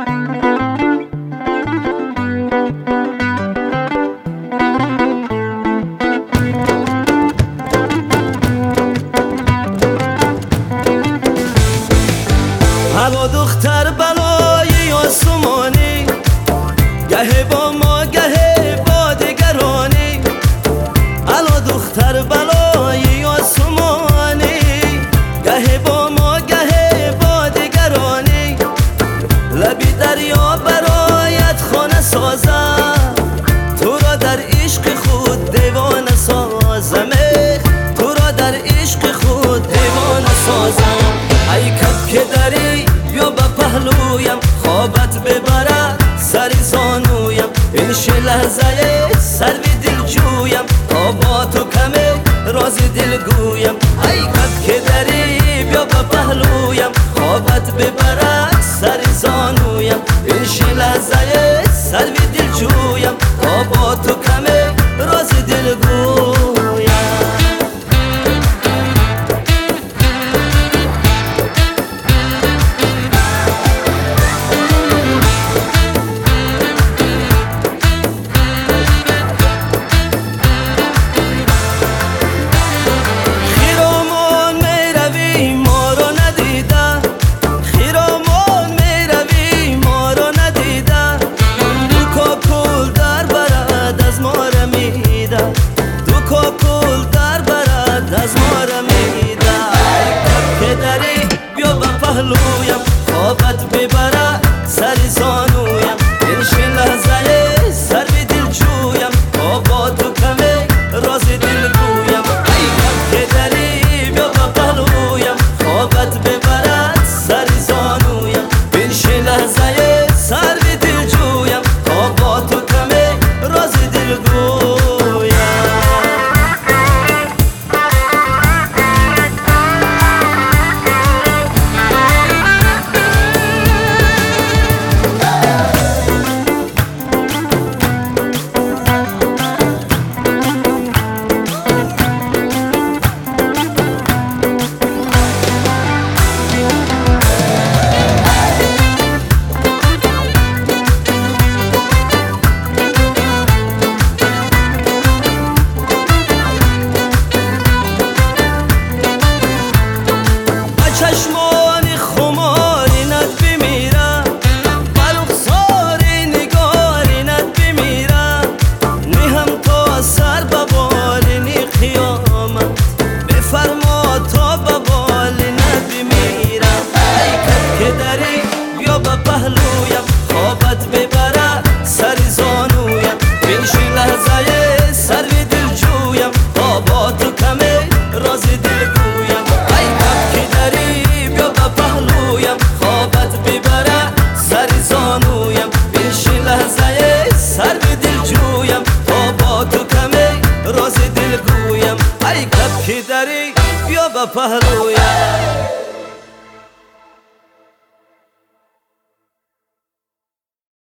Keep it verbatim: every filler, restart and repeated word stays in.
هوا دختر بلایی آسمانی، گه با ما گه با دگرانی. هوا دختر بلایی آسمانی، گه با ما گه با دگرانی. لبی دریا برایت خانه سازم، تو را در عشق خود دیوانه سازم. تو را در عشق خود دیوانه سازم. ای کف که داری بیا به پهلویم، خوابت ببره سر زانویم. این شه لحظه سروی دل جویم، تا با تو کمه راز دل گویم. ای کف که داری بیا به پهلویم، خوابت ببره سر زانویم. این شه لحظه سروی دل جویم، تا با تو کمه راز دل گویم. خوابت ببره سر زانویم. این شه لحظه سروی دل جویم، تا با تو کمه راز دل گویم. ای کف که داری بیا به پهلویم، خوابت ببره سر زانویم. این شه لحظه سروی دل جویم، تا با تو کمه راز دل گویم. چشمانی خماری ند بمیرم، بلوخساری نگاری ند بمیرم. نیهم تا سر ببالی نی قیامت، بفرما تا ببالی ند بمیرم. ای کف که داری بیا به پهلویم، خوابت ببره سر زانویم. این شه لحظه سروی دل جویم، تا با تو کمه راز دل گویم. ای کف که داری بیا به پهلویم، خوابت ببره سر زانویم. این شه لحظه سروی دل جویم، تا با تو کمه راز دل گویم. ای کف که داری بیا به پهلویم.